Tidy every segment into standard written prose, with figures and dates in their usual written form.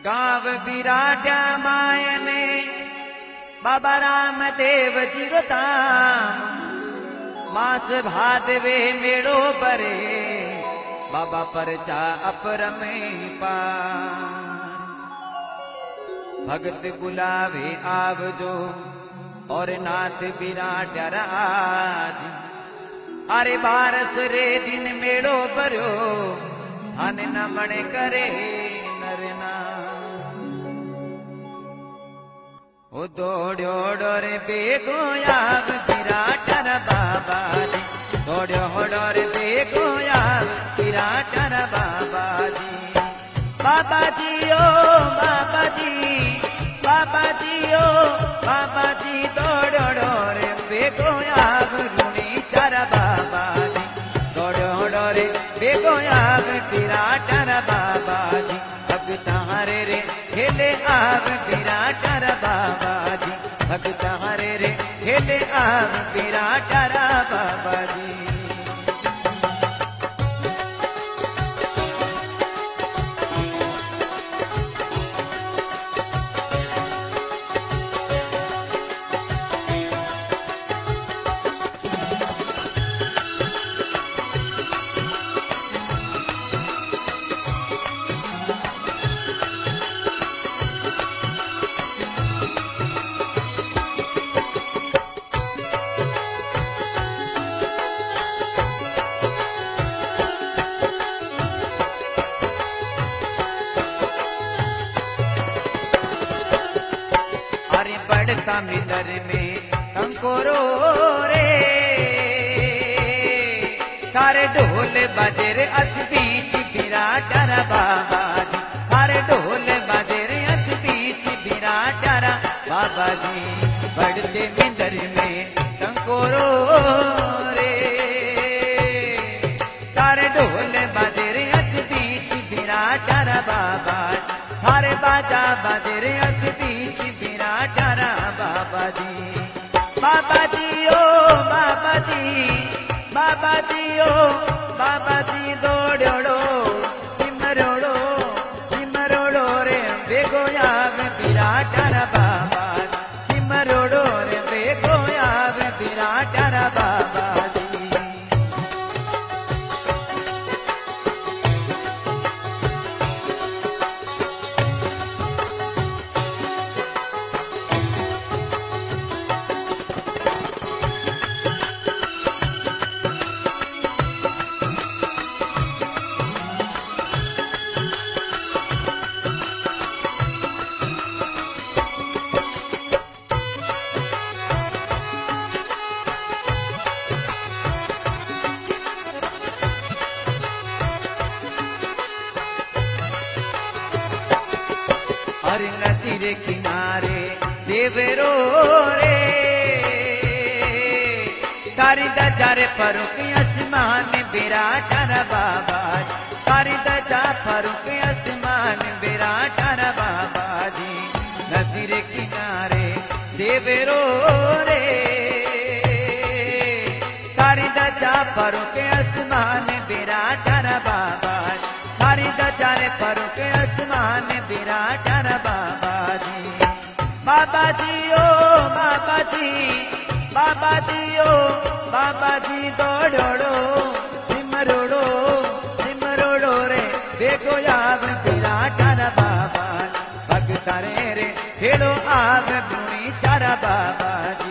गांव बिराट्या मायने बाबा रामदेव चिरताम मास भादवे मेड़ो परे बाबा परचा अपरमे पार भगत बुलावे आवजो और नाथ बिराट्या राज अरे बारस रे दिन मेड़ो भरो धन नमण करे नरना ओ दौड़ो डोरे बेगो आव बिराटर बाबा जी दौड़ो डोरे बेगो आव बिराटर बाबा जी बाबा जी ओ बाबा जी बाबा जी ओ बाबा जी दौड़ो डोरे बेगो आव रुणी चर बाबा जी दौड़ो डोरे बेगो आव बिराटर बाबा जी भगत हरे रे खेले आव बिराटर बाबा जी भगत हरे रे खेले आव बिराटर बाबा जी मिदर में कंकोरो रे तारे ढोल बजर अस बीच बिराटर बाबा जी तारे ढोल बजर अस बीच बिराटर बाबा जी बढ़ते मिदर में कंकोरो रे तारे ढोल बजर अस बीच बिराटर बाबा थारे बाजा बजर अस बीच बिराटर बाबा जी बाबा जी ओ बाबा जी बाबा जी ओ बाबा जी दौड़ो सिमरोड़ो रे बेगो आव बिराटर बाबा सिमरोड़ो रे बेगो आव बिराटर बाबा जी नदी रे किनारे देवरो रे तारी दजारे फरुक आसमान बिराटर बाबा तारी दजा फरुक आसमान बिराटर बाबा जी नदी रे किनारे देवरो रे तारी दजा फरुक आसमान बिराटर बाबा तारी दजारे फरुक आसमान बिराटर बाबा जी बाबा जी ओ बाबा जी बाबा जी ओ बाबा जी दौड़ो सिमरोड़ो रे देखो आव बिराटर बाबा भगत रे खेलो आव गुणी चर बाबा जी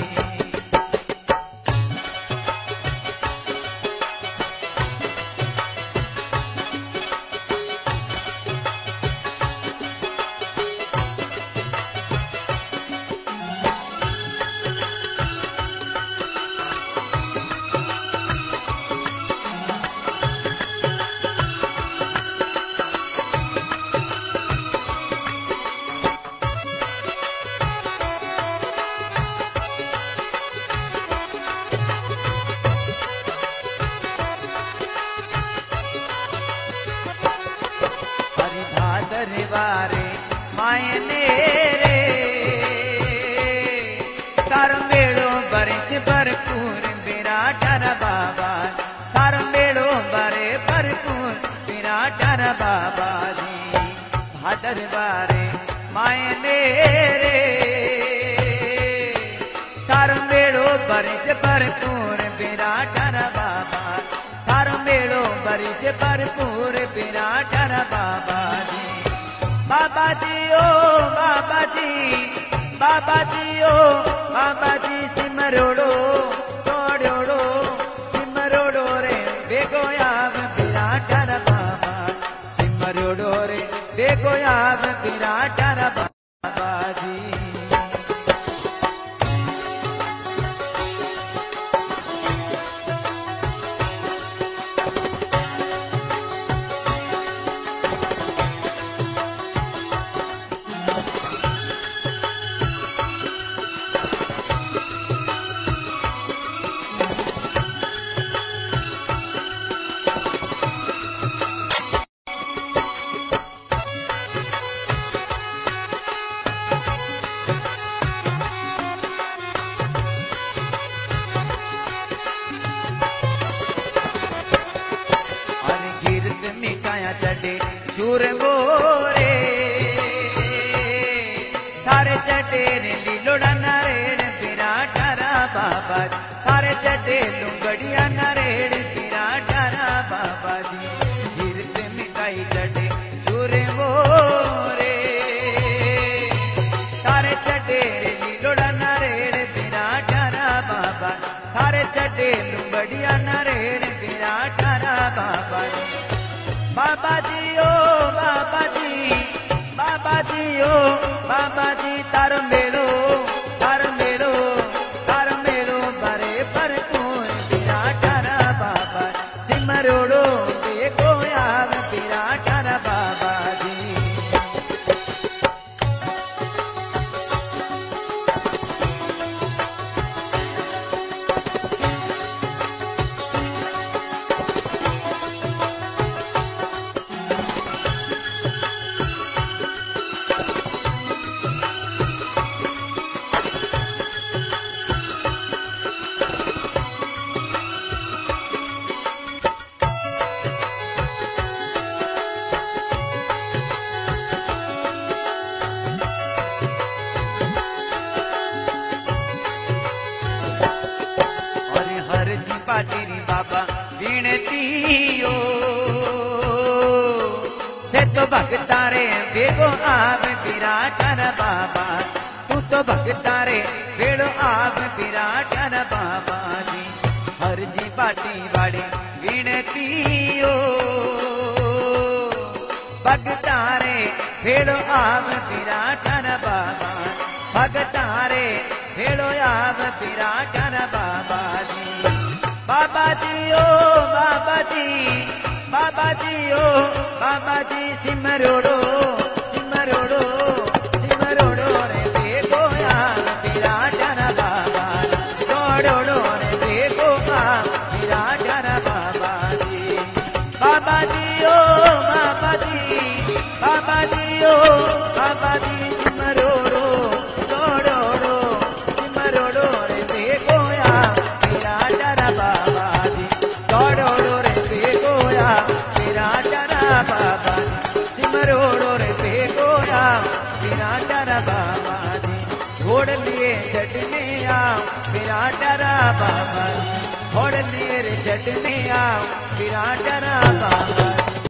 वारे मायने रे तार मेड़ो बरिच भरपूर बिराटर बाबा तार मेड़ो बरे भरपूर बिराटर बाबा जी दरबारे माए मेरे थारो मेड़ो बरिज भरपूर विराटर बाबा थारो मेड़ो बरिज भरपूर विराटर बाबा जी बाबा जी ओ बाबा जी बाबा जी ओ बाबा जी सिमरोड़ो तोड़ोड़ो सिमरोड़ो रे बेगोयाब विराटर बाबा सिमरोड़ो रे बेगोयाब विराटर बाबा जी चढ़े चूर गोरे थारे चढ़े लीलोड़ा नरेड़ विराटरा बाबा थारे चढ़े लुंगड़िया नरेड़ विराटरा बाबा जी गिरत मिठाई चढ़े चूर गोरे थारे चढ़े लीलोड़ा नरेड़ विराटरा बाबा थारे चढ़े लुंगड़िया नरेड़ विराटरा बाबा बाबा जी ओ बाबा जी बाबा जी ओ बाबा जी तार मेलो बरे भरपूर विराटर बाबा सिमरोड़ो बेगोयाब विराटर बाबा जी पाटीरी बाबा विनतियो से तो भक्तारे बेगो आव विराटर बाबा तू तो भक्तारे बेड़ो आव विराटर बाबा जी हर जी पाटी वाड़ी विनतियो भक्तारे बेड़ो आव विराटर बाबा भक्तारे बेड़ो आव विराटर बाबा जी बाबा जी ओ बाबा जी बाबा जी ओ बाबा जी सिमरोड़ो रे बेगोयाब विराटर बाबा तोड़ोड़ो रे बेगोयाब विराटर बाबा जी बाबा जी ओ बाबा जी बाबा जी ओ बाबा जी सिमरोड़ो तोड़ोड़ो सिमरोड़ो रे बेगोयाब विराटर बाबा जी तोड़ोड़ो रे बेगोयाब विराटर बाबा सिमरोड़ो रे बेगोयाब विराटर बाबा जी घोड़ लिए चढ़ने आओ विराटर बाबा घोड़ लिए चढ़ने आओ विराटर बाबा